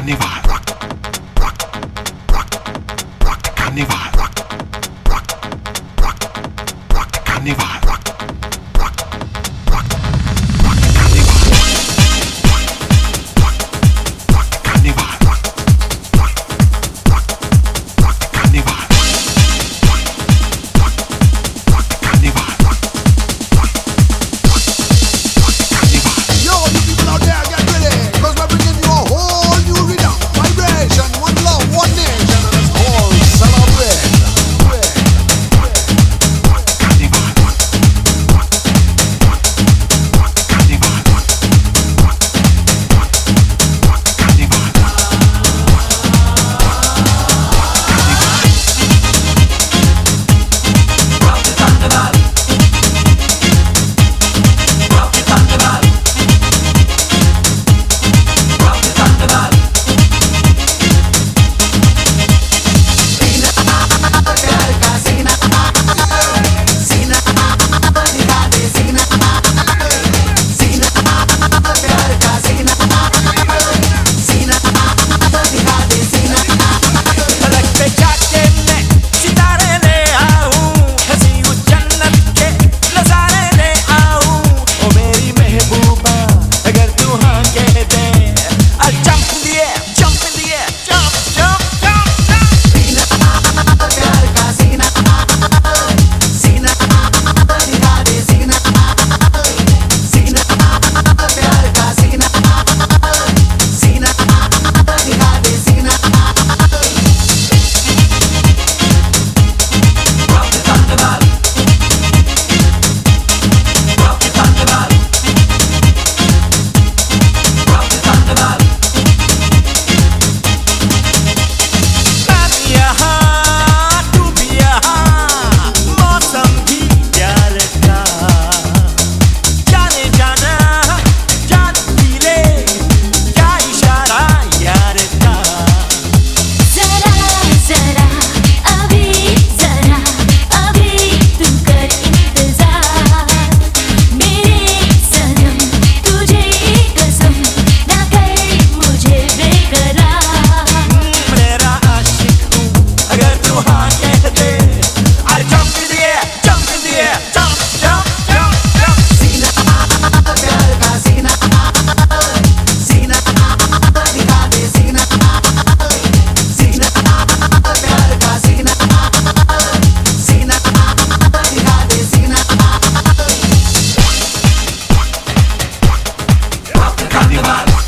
carnival, rock, rock, rock, rock the carnival, rock, rock, rock, rock the carnival, rock, rock, rock, rock the carnival, rock, rock, rock the carnival, rock, rock, rock, rock the carnival, rock, rock, rock, rock the carnival, rock, rock, rock, rock the carnival. Yo, you people out there, get ready, 'cause we're bringing you a whole new rhythm, vibration, one love, one nation, and it's called Celebrate. Carnival.